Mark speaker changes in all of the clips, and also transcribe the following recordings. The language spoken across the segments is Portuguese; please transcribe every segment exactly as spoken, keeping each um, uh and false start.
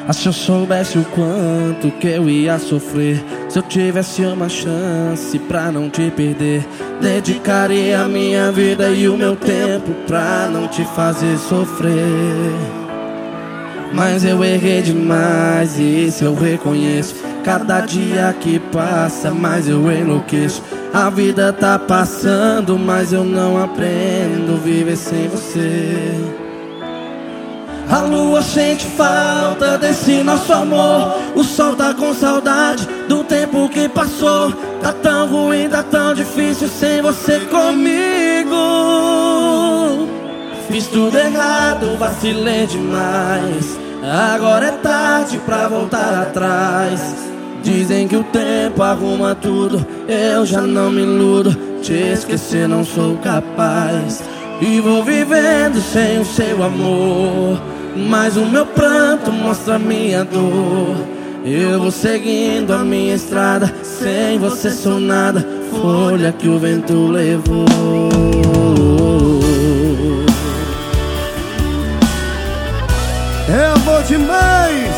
Speaker 1: Ah, se eu soubesse o quanto que eu ia sofrer, se eu tivesse uma chance pra não te perder, dedicaria a minha vida e o meu tempo pra não te fazer sofrer. Mas eu errei demais e isso eu reconheço. Cada dia que passa mais eu enlouqueço. A vida tá passando, mas eu não aprendo a viver sem você. A lua sente falta desse nosso amor. O sol tá com saudade do tempo que passou. Tá tão ruim, tá tão difícil sem você comigo. Fiz tudo errado, vacilei demais. Agora é tarde pra voltar atrás. Dizem que o tempo arruma tudo, eu já não me iludo. Te esquecer não sou capaz. E vou vivendo sem o seu amor, mas o meu pranto mostra a minha dor. Eu vou seguindo a minha estrada, sem você sou nada, folha que o vento levou.
Speaker 2: É amor demais!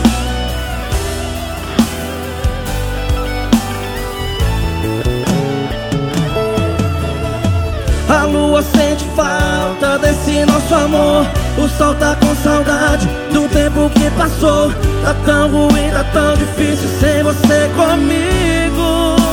Speaker 1: A lua sente falta desse nosso amor. O sol tá com saudade do tempo que passou. Tá tão ruim, tá tão difícil sem você comigo.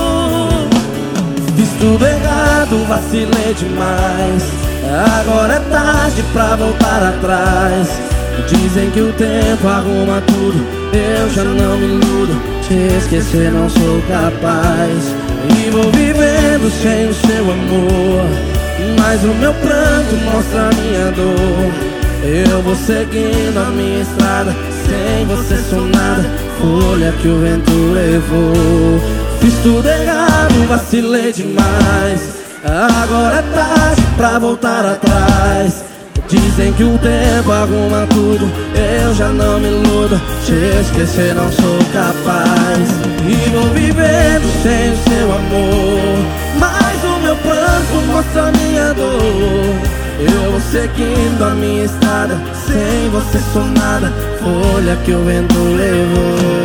Speaker 1: Fiz tudo errado, vacilei demais. Agora é tarde pra voltar atrás. Dizem que o tempo arruma tudo, eu já não me iludo. Te esquecer não sou capaz. E vou vivendo sem o seu amor, mas o meu pranto mostra a minha dor. Eu vou seguindo a minha estrada, sem você sou nada, folha que o vento levou. Fiz tudo errado, vacilei demais. Agora é tarde pra voltar atrás. Dizem que o tempo arruma tudo, eu já não me iludo. Te esquecer não sou capaz. E vou vivendo sem o seu amor, mas o meu pranto mostra a minha dor. Eu vou seguindo a minha estrada, sem você sou nada, folha que o vento levou.